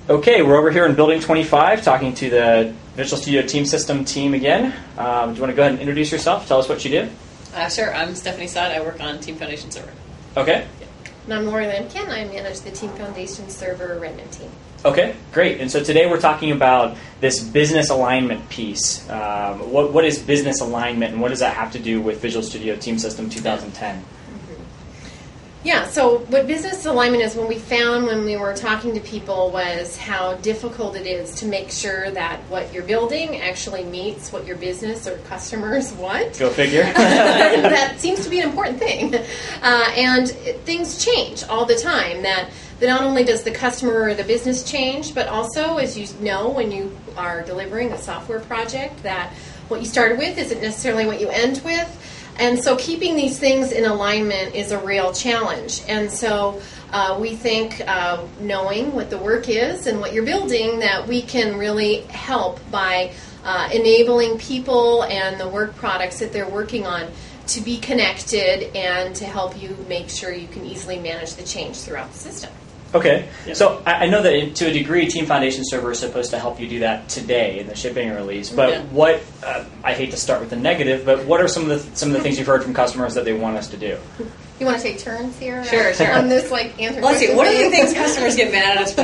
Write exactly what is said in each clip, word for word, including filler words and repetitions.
Okay, we're over here in Building twenty-five talking to the Visual Studio Team System team again. Um, do you want to go ahead and introduce yourself? Tell us what you do. Uh, sure. I'm Stephanie Sod. I work on Team Foundation Server. Okay. And I'm Lori Lampkin. I manage the Team Foundation Server Redmond team. Okay, great. And so today we're talking about this business alignment piece. Um, what, what is business alignment, and what does that have to do with Visual Studio Team System twenty ten? Yeah, so what business alignment is, when we found when we were talking to people, was how difficult it is to make sure that what you're building actually meets what your business or customers want. Go figure. That seems to be an important thing. Uh, and it, things change all the time. That, that not only does the customer or the business change, but also, as you know, when you are delivering a software project, that what you started with isn't necessarily what you end with. And so keeping these things in alignment is a real challenge. And so uh, we think uh, knowing what the work is and what you're building, that we can really help by uh, enabling people and the work products that they're working on to be connected and to help you make sure you can easily manage the change throughout the system. Okay, yeah. So I, I know that in, to a degree, Team Foundation Server is supposed to help you do that today in the shipping release. But yeah. what uh, I hate to start with the negative, but what are some of the some of the things you've heard from customers that they want us to do? You want to take turns here? Sure, sure. On this, like, answer. Let's see. What are the things customers get mad at us for?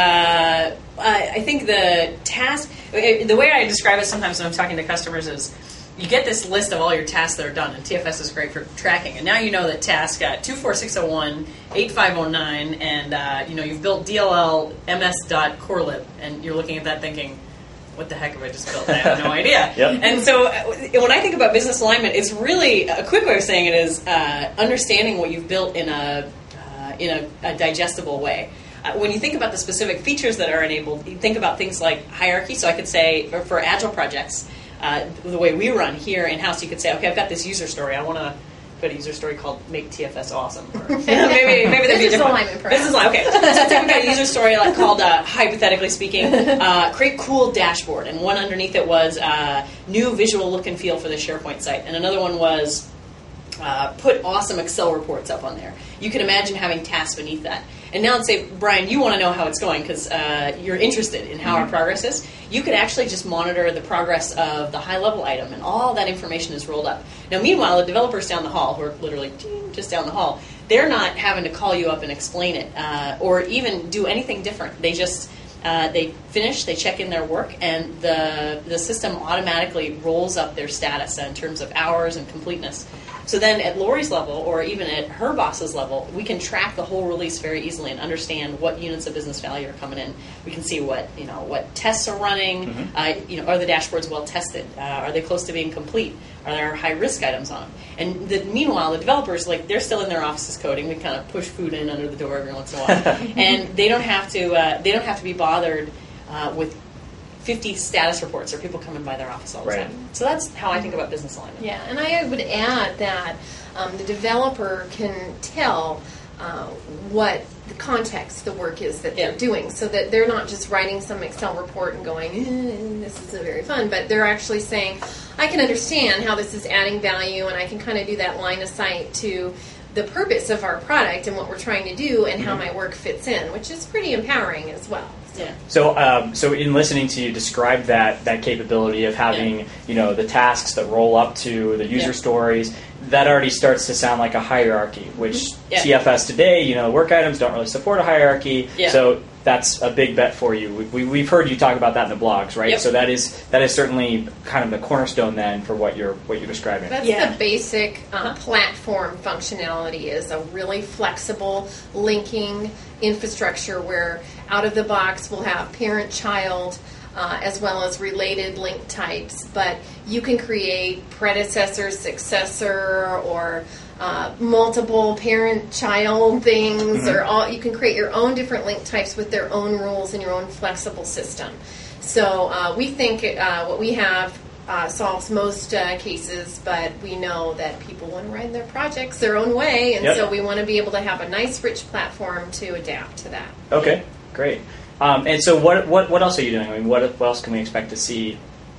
Uh, I, I think the task. The way I describe it sometimes when I'm talking to customers is, you get this list of all your tasks that are done, and T F S is great for tracking. And now you know that task uh, two four six zero one, eight five zero nine, and uh, you know you've built D L L M S dot corelib, and you're looking at that thinking, what the heck have I just built? I have no idea. Yep. And so uh, when I think about business alignment, it's really, a quick way of saying it is uh, understanding what you've built in a uh, in a, a digestible way. Uh, when you think about the specific features that are enabled, you think about things like hierarchy. So I could say, for, for agile projects, Uh, the way we run here in-house, you could say, okay, I've got this user story. I want to put a user story called Make T F S Awesome. Or, you know, maybe maybe there'd be a different alignment, perhaps. Business alignment, okay. So take a user story like called, uh, hypothetically speaking, uh, create cool dashboard. And one underneath it was uh, new visual look and feel for the SharePoint site. And another one was uh, put awesome Excel reports up on there. You can imagine having tasks beneath that. And now let's say, Brian, you want to know how it's going because uh, you're interested in how our progress is. You could actually just monitor the progress of the high-level item, and all that information is rolled up. Now, meanwhile, the developers down the hall, who are literally just down the hall, they're not having to call you up and explain it uh, or even do anything different. They just uh, they finish, they check in their work, and the the system automatically rolls up their status in terms of hours and completeness. So then at Lori's level, or even at her boss's level, we can track the whole release very easily and understand what units of business value are coming in. We can see what you know what tests are running. Mm-hmm. Uh, you know, are the dashboards well tested? Uh, are they close to being complete? Are there high risk items on them? And the, meanwhile, the developers, like, they're still in their offices coding. We kind of push food in under the door every once in a while, and they don't have to. Uh, they don't have to be bothered uh, with fifty status reports or people coming by their office all the right. time. So that's how I think about business alignment. Yeah, and I would add that um, the developer can tell uh, what the context the work is that yeah. they're doing, so that they're not just writing some Excel report and going, eh, this isn't very fun, but they're actually saying, I can understand how this is adding value, and I can kind of do that line of sight to the purpose of our product and what we're trying to do and how my work fits in, which is pretty empowering as well. Yeah. So, um, so in listening to you describe that that capability of having, yeah. you know, the tasks that roll up to the user yeah. stories, that already starts to sound like a hierarchy, which yeah. T F S today, you know, work items don't really support a hierarchy. Yeah. So that's a big bet for you. We, we, we've heard you talk about that in the blogs, right? Yep. So that is that is certainly kind of the cornerstone then for what you're what you're describing. That's yeah. the basic uh, Uh-huh. platform functionality, is a really flexible linking infrastructure where out of the box we'll have parent-child uh, as well as related link types, but you can create predecessor, successor, or uh, multiple parent-child things, mm-hmm. or all. You can create your own different link types with their own rules in your own flexible system. So uh, we think uh, what we have Uh, solves most uh, cases, but we know that people want to run their projects their own way, and yep. so we want to be able to have a nice, rich platform to adapt to that. Okay, great. Um, and so what, what what else are you doing? I mean, what, what else can we expect to see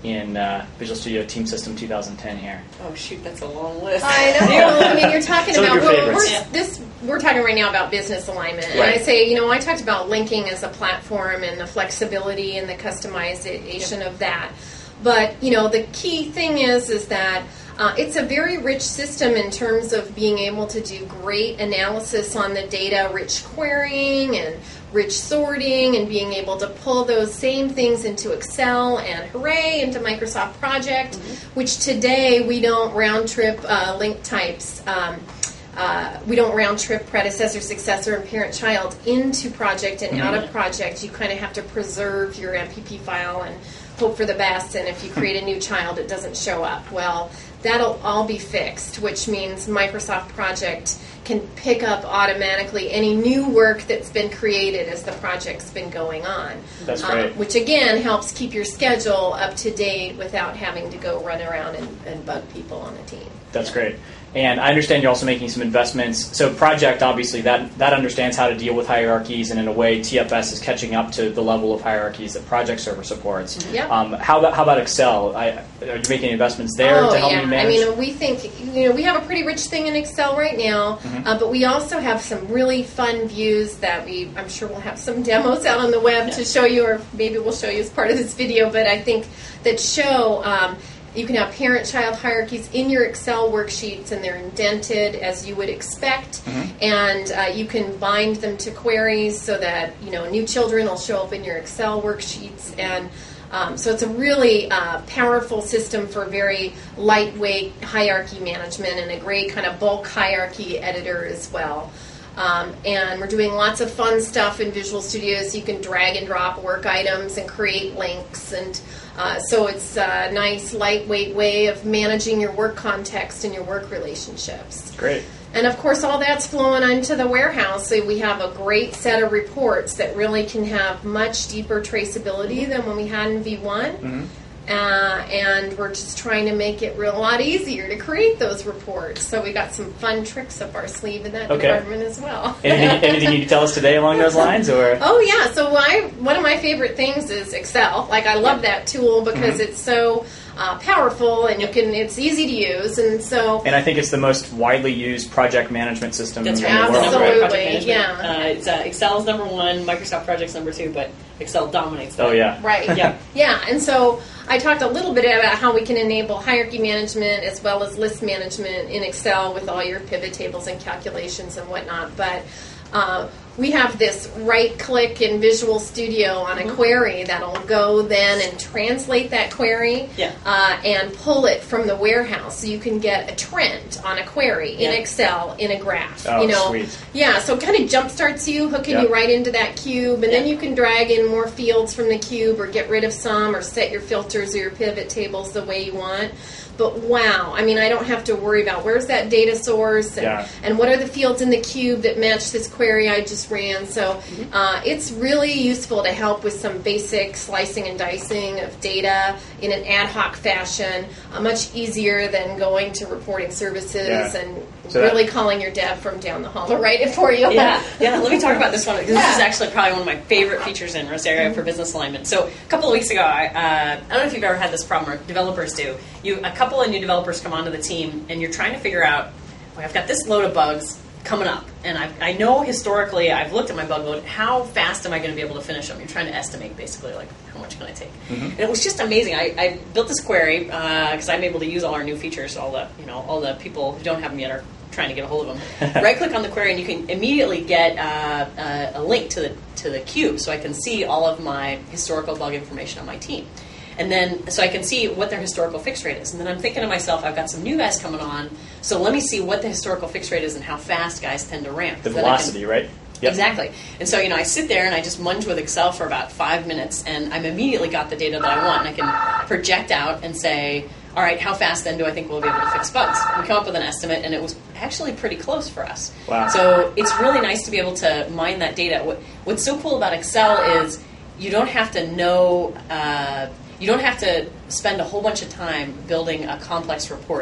in uh, Visual Studio Team System two thousand ten here? Oh shoot, that's a long list. I know. I mean, you're talking Some of about your well, we're, favorites. this. We're talking right now about business alignment, and Right. I say, you know, I talked about linking as a platform and the flexibility and the customization of that. But you know, the key thing is, is that uh, it's a very rich system in terms of being able to do great analysis on the data, rich querying and rich sorting, and being able to pull those same things into Excel and hooray into Microsoft Project, mm-hmm. which today we don't round trip uh, link types. Um, Uh, we don't round trip predecessor, successor, and parent-child into project and mm-hmm. out of project. You kind of have to preserve your M P P file and hope for the best, and if you create a new child, it doesn't show up. Well, that'll all be fixed, which means Microsoft Project can pick up automatically any new work that's been created as the project's been going on. That's great. Um, which, again, helps keep your schedule up to date without having to go run around and, and bug people on the team. That's great. And I understand you're also making some investments. So Project, obviously, that, that understands how to deal with hierarchies, and in a way, T F S is catching up to the level of hierarchies that Project Server supports. Yep. Um, how about how about Excel? I, are you making investments there oh, to help yeah. you manage? I mean, we think, you know, we have a pretty rich thing in Excel right now, Mm-hmm. uh, but we also have some really fun views that we, I'm sure we'll have some demos out on the web yeah. to show you, or maybe we'll show you as part of this video, but I think that show um, you can have parent-child hierarchies in your Excel worksheets, and they're indented as you would expect, Mm-hmm. and uh, you can bind them to queries so that, you know, new children will show up in your Excel worksheets, and um, so it's a really uh, powerful system for very lightweight hierarchy management and a great kind of bulk hierarchy editor as well. Um, and we're doing lots of fun stuff in Visual Studio, so you can drag and drop work items and create links, and uh, so it's a nice lightweight way of managing your work context and your work relationships. Great. And of course, all that's flowing onto the warehouse, so we have a great set of reports that really can have much deeper traceability than when we had in V one. Mm-hmm. Uh, and we're just trying to make it real, a lot easier to create those reports. So we got some fun tricks up our sleeve in that Okay. department as well. anything, anything you can tell us today along those lines, or? Oh yeah, so I, one of my favorite things is Excel. Like, I love that tool because Mm-hmm. it's so uh, powerful, and you can it's easy to use, and so And I think it's the most widely used project management system That's in right. the world, Number one right? Absolutely. project management. yeah. Uh, it's, uh, Excel's number one, Microsoft Project's number two, but Excel dominates that. Oh, yeah. Right. Yeah. Yeah, and so I talked a little bit about how we can enable hierarchy management as well as list management in Excel with all your pivot tables and calculations and whatnot. But uh, we have this right click in Visual Studio on a Mm-hmm. query that'll go then and translate that query Yeah. uh, and pull it from the warehouse, so you can get a trend on a query in Yeah. Excel in a graph. Oh, you know, sweet. yeah, so it kind of jump starts you, hooking Yep. you right into that cube, and then Yeah. you can drag in more fields from the cube or get rid of some or set your filters or your pivot tables the way you want. But wow, I mean, I don't have to worry about where's that data source and, Yeah. and what are the fields in the cube that match this query I just ran. So uh, it's really useful to help with some basic slicing and dicing of data in an ad hoc fashion, uh, much easier than going to reporting services Yeah. and So that- really calling your dev from down the hall to write it for you. Yeah, yeah. Let me talk about this one because this is Yeah. actually probably one of my favorite features in Rosario for business alignment. So a couple of weeks ago, I, uh, I don't know if you've ever had this problem, or developers do. You a couple of new developers come onto the team, and you're trying to figure out, well, I've got this load of bugs coming up, and I, I know historically I've looked at my bug load. How fast am I going to be able to finish them? You're trying to estimate basically like how much can I take, Mm-hmm. and it was just amazing. I, I built this query because I'm able to use all our new features. All the you know all the people who don't have them yet are trying to get a hold of them. Right click on the query and you can immediately get uh, uh, a link to the to the cube, so I can see all of my historical bug information on my team. And then, so I can see what their historical fix rate is. And then I'm thinking to myself, I've got some new guys coming on, so let me see what the historical fix rate is and how fast guys tend to ramp. The Then I can- velocity, right? Yep. Exactly. And so, you know, I sit there and I just munge with Excel for about five minutes, and I've immediately got the data that I want, and I can project out and say, all right, how fast then do I think we'll be able to fix bugs? We come up with an estimate, and it was actually pretty close for us. Wow. So it's really nice to be able to mine that data. What, what's so cool about Excel is you don't have to know, uh, you don't have to spend a whole bunch of time building a complex report.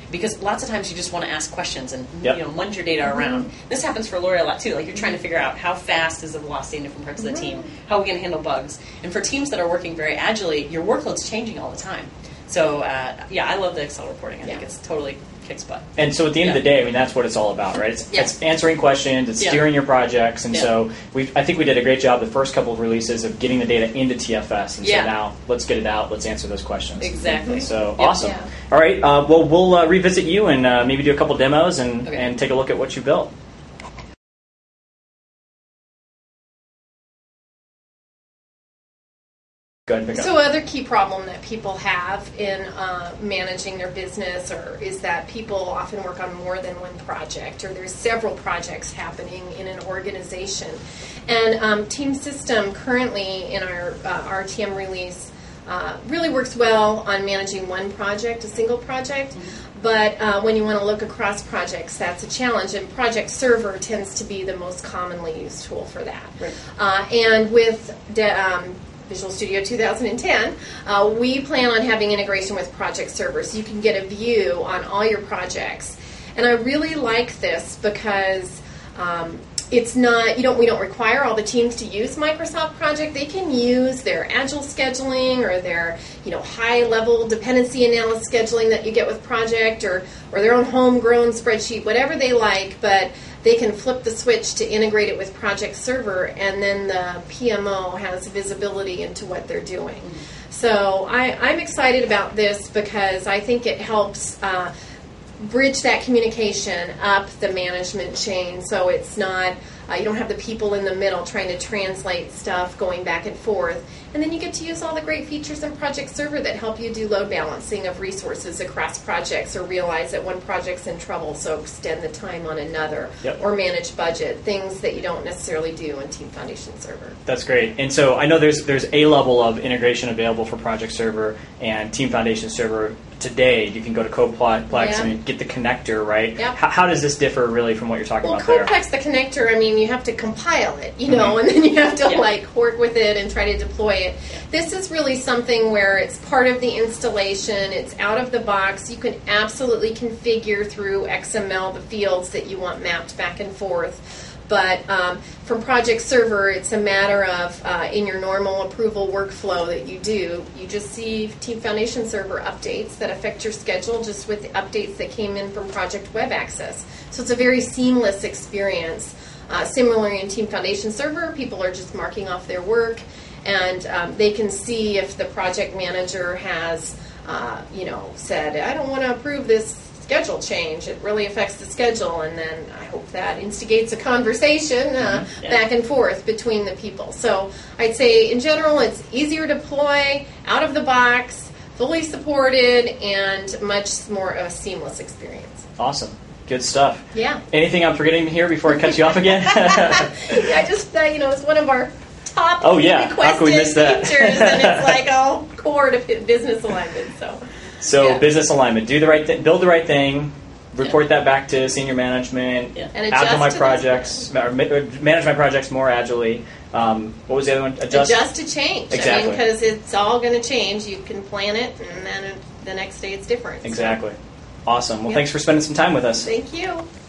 because lots of times you just want to ask questions and Yep. you know munge your data around. This happens for Lori a lot too. Like you're trying to figure out how fast is the velocity in different parts of the team, how are we going to handle bugs, and for teams that are working very agilely, your workload's changing all the time. So uh, yeah, I love the Excel reporting. I Yeah. think it's totally kicks butt. And so at the end Yeah. of the day, I mean, that's what it's all about, right? It's, Yeah. it's answering questions, it's Yeah. steering your projects, and Yeah. so we I think we did a great job the first couple of releases of getting the data into T F S, and Yeah. so now let's get it out, let's answer those questions. Exactly. So Yep. awesome. Yeah. All right, uh, well, we'll uh, revisit you and uh, maybe do a couple demos and, Okay. and take a look at what you built. Go ahead and pick So up. other key problem that people have in uh, managing their business or is that people often work on more than one project or there's several projects happening in an organization. And um, Team System currently in our uh, R T M release uh, really works well on managing one project, a single project. Mm-hmm. But uh, when you want to look across projects, that's a challenge. And Project Server tends to be the most commonly used tool for that. Right. Uh, and with the, um, Visual Studio two thousand ten, uh, we plan on having integration with Project Server so you can get a view on all your projects. And I really like this because um, it's not, you don't, we don't require all the teams to use Microsoft Project. They can use their agile scheduling or their, you know, high-level dependency analysis scheduling that you get with Project or, or their own homegrown spreadsheet, whatever they like, but they can flip the switch to integrate it with Project Server, and then the P M O has visibility into what they're doing. Mm-hmm. So I, I'm excited about this because I think it helps uh, bridge that communication up the management chain so it's not, uh, you don't have the people in the middle trying to translate stuff going back and forth. And then you get to use all the great features in Project Server that help you do load balancing of resources across projects or realize that one project's in trouble, so extend the time on another. Yep. Or manage budget, things that you don't necessarily do in Team Foundation Server. That's great. And so I know there's there's a level of integration available for Project Server and Team Foundation Server. Today, you can go to Codeplex Yeah. and get the connector, right? Yep. How, how does this differ really from what you're talking Well, about there? Codeplex, the connector, I mean, you have to compile it, you know, Mhm. and then you have to, Yeah. like, work with it and try to deploy it. This is really something where it's part of the installation, it's out of the box. You can absolutely configure through X M L the fields that you want mapped back and forth. But um, from Project Server, it's a matter of, uh, in your normal approval workflow that you do, you just see Team Foundation Server updates that affect your schedule just with the updates that came in from Project Web Access. So it's a very seamless experience. Uh, similarly, in Team Foundation Server, people are just marking off their work, and um, they can see if the project manager has, uh, you know, said, I don't want to approve this schedule change. It really affects the schedule, and then I hope that instigates a conversation uh, Mm-hmm. Yeah. back and forth between the people. So I'd say in general it's easier to deploy, out of the box, fully supported, and much more of a seamless experience. Awesome. Good stuff. Yeah. Anything I'm forgetting here before I cut you off again? I just, uh, you know, it's one of our top Oh, yeah. How requested could we miss that? features, and it's like, oh, core to fi- business alignment, so. So Yeah. business alignment, do the right thing, build the right thing, report that back to senior management, Yeah. And add to adjust my to projects, or ma- or manage my projects more agilely. Um, what was the other one? Adjust. Adjust to change. Exactly. I mean, because it's all going to change. You can plan it, and then the next day it's different. So, Exactly. Awesome. Well, Yep. thanks for spending some time with us. thank you.